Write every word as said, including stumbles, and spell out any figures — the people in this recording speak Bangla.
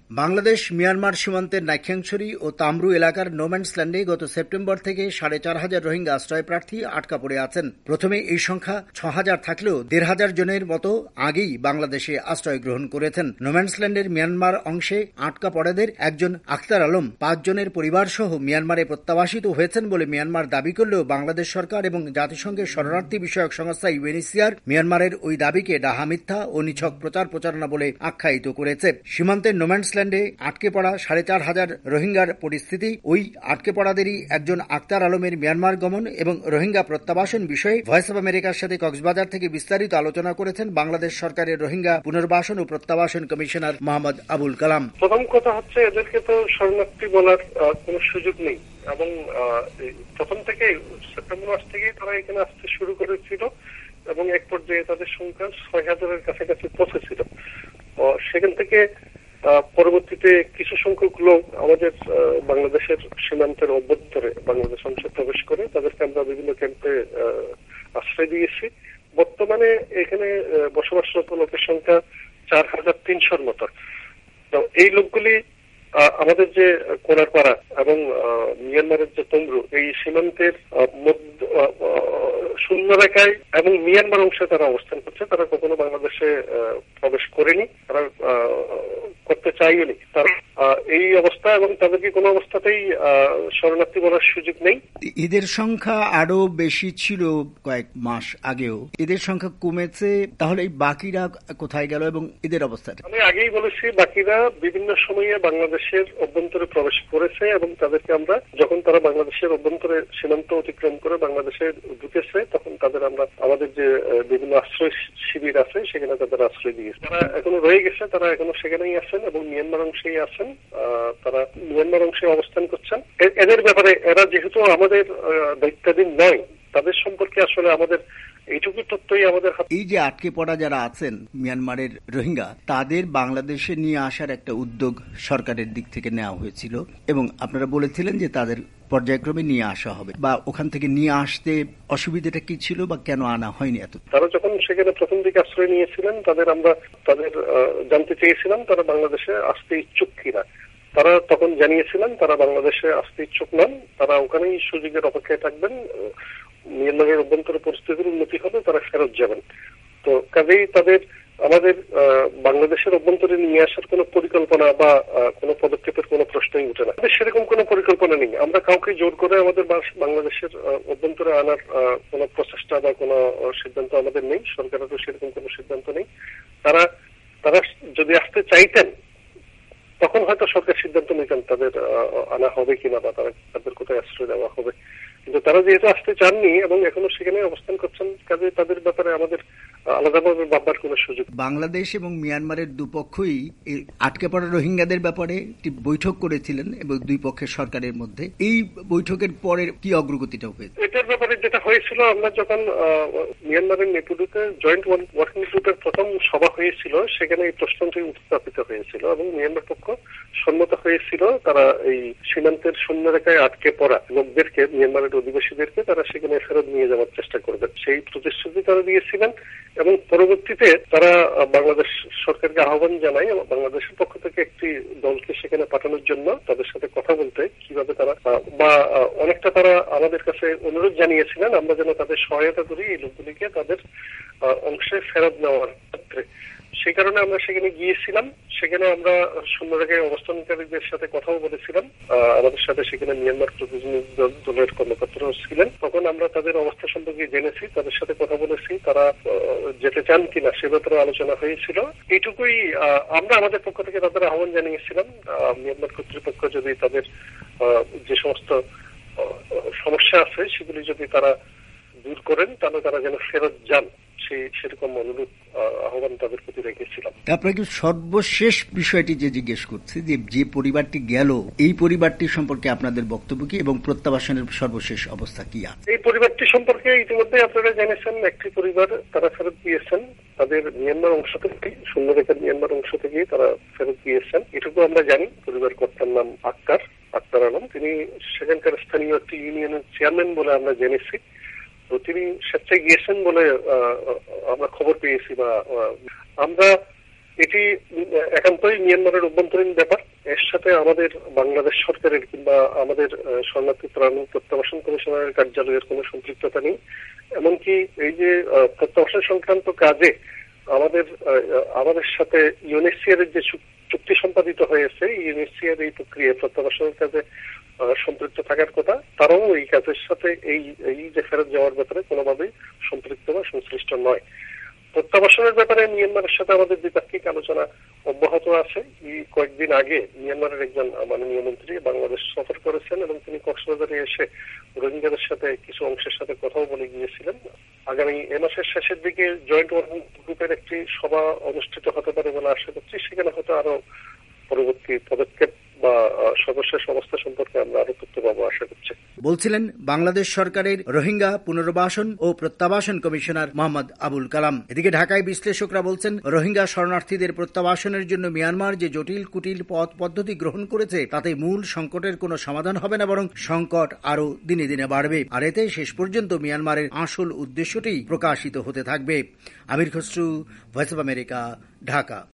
বাংলাদেশ মিয়ানমার সীমান্তের নাইক্ষ্যংছড়ি ও তামরু এলাকার নোম্যান্সল্যান্ডে গত সেপ্টেম্বর থেকে সাড়ে চার হাজার রোহিঙ্গা আশ্রয় প্রার্থী আটকা পড়ে আছেন। প্রথমে এই সংখ্যা ছ হাজার থাকলেও দেড় হাজার জনের মতো আগেই বাংলাদেশে আশ্রয় গ্রহণ করেছেন। নোম্যান্সল্যান্ডের মিয়ানমার অংশে আটকা পড়াদের একজন আখতার আলম পাঁচ জনের পরিবার সহ মিয়ানমারে প্রত্যাবাসিত হয়েছেন বলে মিয়ানমার দাবি করলেও বাংলাদেশ সরকার এবং জাতিসংঘের শরণার্থী বিষয়ক সংস্থা ইউএনএইচসিআর মিয়ানমারের ওই দাবিকে ডাহা মিথ্যা ও নিছক প্রচার প্রচারণা বলে আখ্যায়িত করেছে। সীমান্তের নোম্যান্সল্যান্ডে আটকে পড়া সাড়ে চার হাজার রোহিঙ্গার পরিস্থিতি, ওই আটকে পড়াদেরই একজন আখতার আলমের মিয়ানমার গমন এবং রোহিঙ্গা প্রত্যাবাসন বিষয়ে ভয়েস অব আমেরিকার সাথে কক্সবাজার থেকে বিস্তারিত আলোচনা করেছেন বাংলাদেশ সরকারের রোহিঙ্গা পুনর্বাসন ও প্রত্যাবাসন কমিশনার মোহাম্মদ আবুল কালাম। প্রথম কথা হচ্ছে, এদেরকে তো শরণার্থী বলার কোনো সুযোগ নেই এবং প্রথম থেকে সেপ্টেম্বর মাস থেকে তারা এখানে আসতে শুরু করেছিল এবং এক পর্যায়ে তাদের সংখ্যা ছয় হাজারের কাছাকাছি পৌঁছেছিল। সেখান থেকে পরবর্তীতে কিছু সংখ্যক লোক আমাদের বাংলাদেশের সীমান্তের অভ্যন্তরে বাংলাদেশ অংশে প্রবেশ করে তাদেরকে আমরা বিভিন্ন ক্যাম্পে আশ্রয় দিয়েছি। বর্তমানে এখানে বসবাসরত লোকের সংখ্যা চার হাজার তিনশোর মতো। তো এই লোকগুলি আমাদের যে কোনারপাড়া এবং মিয়ানমারের যে তমরু, এই সীমান্তের শূন্য রেখায় এবং মিয়ানমার অংশে তারা অবস্থান করছে। তারা কখনো বাংলাদেশে প্রবেশ করেনি, তারা করতে চাইনি। তারা এই অবস্থা এবং তাদেরকে কোনো অবস্থাতেই শরণার্থী বলার সুযোগ নেই। এদের সংখ্যা আরো বেশি ছিল কয়েক মাস আগেও, এদের সংখ্যা কমেছে, তাহলে এই বাকিরা কোথায় গেল এবং এদের অবস্থা? আমি আগেই বলেছি, বাকিরা বিভিন্ন সময়ে বাংলাদেশের অভ্যন্তরে প্রবেশ করেছে এবং তাদেরকে আমরা যখন তারা বাংলাদেশের অভ্যন্তরে সীমান্ত অতিক্রম করে বাংলাদেশে ঢুকেছে তখন তাদের আমরা আমাদের যে বিভিন্ন আশ্রয় শিবির আছে সেখানে তাদের আশ্রয় দিয়েছে। তারা এখনো রয়ে গেছে, তারা এখনো সেখানেই আছেন এবং মিয়ানমার অংশেই আছেন। তারা মিয়ানমার অংশে অবস্থান করছেন। এদের ব্যাপারে এরা যেহেতু আমাদের দায়িত্বাধীন নয়, তাদের সম্পর্কে আসলে আমাদের এইটুকু তথ্যই আমাদের হাতে। এই যে আটকে পড়া যারা আছেন মিয়ানমারের রোহিঙ্গা, তাদের বাংলাদেশে নিয়ে আসার একটা উদ্যোগ সরকারের দিক থেকে নেওয়া হয়েছিল এবং আপনারা বলেছিলেন যে তাদের পর্যায়ক্রমে নিয়ে আসা হবে, বা ওখান থেকে নিয়ে আসতে অসুবিধাটা কি ছিল বা কেন আনা হয়নি? এত তারা যখন সেখানে প্রথম দিকে আশ্রয় নিয়েছিলেন তাদের আমরা তাদের জানতে চেয়েছিলাম তারা বাংলাদেশে আসতে ইচ্ছুক কিনা। তারা তখন জানিয়েছিলেন তারা বাংলাদেশে আসতে ইচ্ছুক নন, তারা ওখানেই সুযোগের অপেক্ষায় থাকবেন। মিয়ানমারের অভ্যন্তরে পরিস্থিতির উন্নতি হবে, তারা ফেরত যাবেন। তো কাজেই তাদের আমাদের বাংলাদেশের অভ্যন্তরে নিয়ে আসার কোন পরিকল্পনা বা কোন পদক্ষেপের কোন প্রশ্নই উঠে না। সেরকম কোন পরিকল্পনা নেই। আমরা কাউকে জোর করে আমাদের বাংলাদেশের অভ্যন্তরে আনার কোন প্রচেষ্টা বা কোন সিদ্ধান্ত আমাদের নেই। সরকারেরও সেরকম কোন সিদ্ধান্ত নেই। তারা তারা যদি আসতে চাইতেন তখন হয়তো সরকার সিদ্ধান্ত নিতেন তাদের আনা হবে কিনা বা তারা তাদের কোথায় আশ্রয় দেওয়া হবে। কিন্তু তারা যেহেতু আসতে চাননি এবং এখনো সেখানে অবস্থান করছেন, কাজে তাদের ব্যাপারে আমাদের আলাদাভাবে ভাববার কোন সুযোগ। বাংলাদেশ এবং মিয়ানমারের দুপক্ষই আটকে পড়া রোহিঙ্গাদের ব্যাপারে একটি বৈঠক করেছিলেন এবং দুই পক্ষের সরকারের মধ্যে। এই বৈঠকের পরে কি অগ্রগতিটা হয়েছে? এটার ব্যাপারে যেটা হয়েছিল, আমরা যখন মিয়ানমারের নেপুডুতে জয়েন্ট ওয়ার্কিং গ্রুপের প্রথম সভা হয়েছিল সেখানে এই প্রশ্নটি উত্থাপিত হয়েছিল এবং মিয়ানমার পক্ষ সম্মত হয়েছিল তারা এই সীমান্তের শূন্যরেখায় আটকে পড়া লোকদেরকে, মিয়ানমারের অধিবাসীদেরকে তারা সেখানে ফেরত নিয়ে যাওয়ার চেষ্টা করবেন। সেই প্রতিশ্রুতি তারা দিয়েছিলেন এবং পরবর্তীতে তারা বাংলাদেশ সরকারকে আহ্বান জানায় বাংলাদেশের পক্ষ থেকে একটি দলকে সেখানে পাঠানোর জন্য, তাদের সাথে কথা বলতে, কিভাবে তারা বা অনেকটা তারা আমাদের কাছে অনুরোধ জানিয়েছিলেন আমরা যেন তাদের সহায়তা করি এই লোকগুলিকে তাদের অংশে ফেরত নেওয়ার ক্ষেত্রে। সেই কারণে আমরা সেখানে গিয়েছিলাম। সেখানে আমরা শূন্যরেখায় অবস্থানকারীদের সাথে কথাও বলেছিলাম। আমাদের সাথে সেখানে মিয়ানমার প্রতিনিধি দলের কর্মকর্তারাও ছিলেন। তখন আমরা তাদের অবস্থা সম্পর্কে জেনেছি, তাদের সাথে কথা বলেছি, তারা যেতে চান কিনা সে ব্যাপারে আলোচনা হয়েছিল। এইটুকুই আমরা আমাদের পক্ষ থেকে তাদের আহ্বান জানিয়েছিলাম মিয়ানমার কর্তৃপক্ষ যদি তাদের যে সমস্ত সমস্যা আছে সেগুলি যদি তারা দূর করেন তাহলে তারা যেন ফেরত যান, সেরকম অনুরোধ আহ্বান তাদের প্রতি রেখেছিলাম। আপনাকে সর্বশেষ বিষয়টি যে জিজ্ঞেস করছি যে যে পরিবারটি গেল, এই পরিবারটি সম্পর্কে আপনাদের বক্তব্য কি এবং প্রত্যাবাসনের সর্বশেষ অবস্থা কি আছে? এই পরিবারটি সম্পর্কে ইতিমধ্যে আপনারা জেনেছেন, একটি পরিবার তারা ফেরত দিয়েছেন তাদের মিয়ানমার অংশ থেকে, শূন্যরেখার মিয়ানমার অংশ থেকে তারা ফেরত দিয়েছেন, এটুকু আমরা জানি। পরিবার কর্তার নাম আক্তার আক্তার আলম, তিনি সেখানকার স্থানীয় একটি ইউনিয়নের চেয়ারম্যান বলে আমরা জেনেছি। তো তিনি স্বেচ্ছায় গিয়েছেন বলে আমরা খবর পেয়েছি বা আমরা এটি একান্তই মিয়ানমারের অভ্যন্তরীণ ব্যাপার। এর সাথে আমাদের বাংলাদেশ সরকারের কিংবা আমাদের শরণার্থী ত্রাণ প্রত্যাবাসন কমিশনারের কার্যালয়ের কোনো সম্পৃক্ততা নেই। এমনকি এই যে প্রত্যাবাসন সংক্রান্ত কাজে আমাদের আমাদের সাথে ইউএনএইচসিআর এর যে চুক্তি সম্পাদিত হয়েছে, ইউএনএইচসিআর এই প্রক্রিয়ায় প্রত্যাবাসনের কাজে সম্পৃক্ত থাকার কথা, তারাও এই কাজের সাথে এই এই যে ফেরত যাওয়ার ব্যাপারে কোনোভাবেই সম্পৃক্ত বা সংশ্লিষ্ট নয়। প্রত্যাবাসনের ব্যাপারে মিয়ানমারের সাথে আমাদের দ্বিপাক্ষিক আলোচনা অব্যাহত আছে। এই কয়েকদিন আগে মিয়ানমারের একজন মাননীয় মন্ত্রী বাংলাদেশ সফর করেছেন এবং তিনি কক্সবাজারে এসে রোহিঙ্গাদের সাথে কিছু অংশের সাথে কথাও বলে গিয়েছিলেন। আগামী এ মাসের শেষের দিকে জয়েন্ট ওয়ার্কিং গ্রুপের একটি সভা অনুষ্ঠিত হতে পারে বলে আশা করছি। সেখানে হয়তো আরো পরবর্তী পদক্ষেপ বা সর্বশেষ অবস্থা সম্পর্কে আমরা আরো তথ্য পাবো আশা করছি। বলছিলেন বাংলাদেশ সরকারের রোহিঙ্গা পুনর্বাসন ও প্রত্যাবাসন কমিশনার মোহাম্মদ আবুল কালাম। এদিকে ঢাকায় বিশ্লেষকরা বলছেন, রোহিঙ্গা শরণার্থীদের প্রত্যাবাসনের জন্য মিয়ানমার যে জটিল কুটিল পথ পদ্ধতি গ্রহণ করেছে তাতে মূল সংকটের কোনো সমাধান হবে না, বরং সংকট আরো দিনে দিনে বাড়বে। আর এতে শেষ পর্যন্ত মিয়ানমারের আসল উদ্দেশ্যটি প্রকাশিত হতে থাকবে। Amir Khasru, Voice of America, Dhaka.